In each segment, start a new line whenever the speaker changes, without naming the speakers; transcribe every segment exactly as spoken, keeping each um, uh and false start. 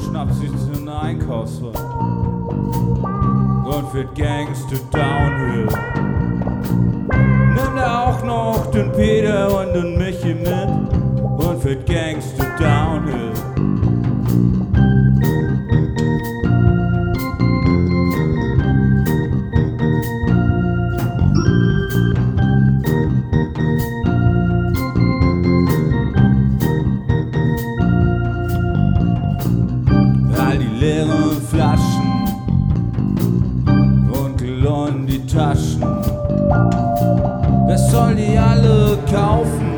schnappt sich den Einkaufswagen und wird Gangster Downhill. Nimmt er auch noch den Peter und den Michi mit und wird Gangster Downhill. All die leeren Flaschen, Runkel und die Taschen, wer soll die alle kaufen,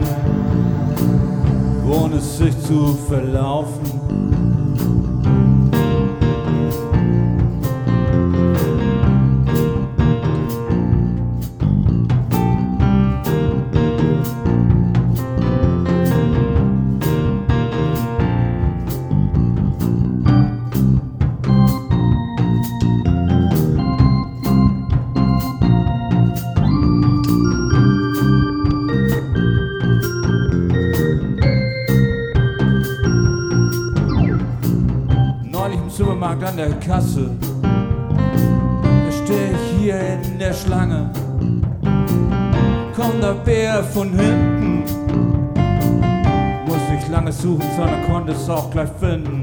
ohne sich zu verlaufen? Supermarkt an der Kasse, da steh ich hier in der Schlange, kommt der Bär von hinten, muss nicht lange suchen, sondern konnte es auch gleich finden.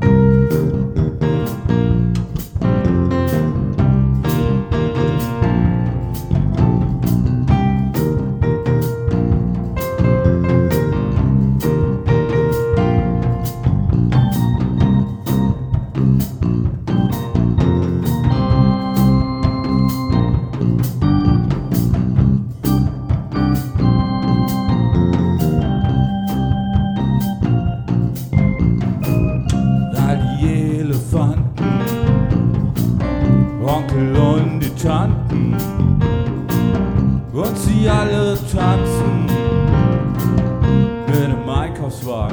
Onkel und die Tanten und sie alle tanzen mit dem Einkaufswagen.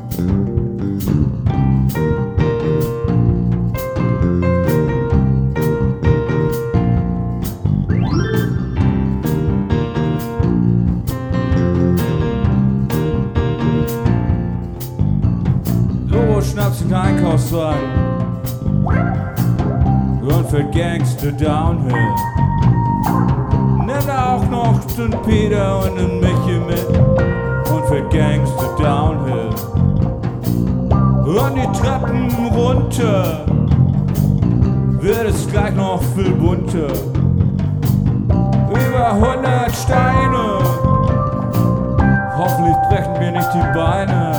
Lobo schnappt sich den Einkaufswagen und fährt Gangster Downhill. Nimmt er auch noch den Peter und den Michi mit und fährt Gangster Downhill. Und die Treppen runter wird es gleich noch viel bunter. Über hundert Steine, hoffentlich brechen wir nicht die Beine.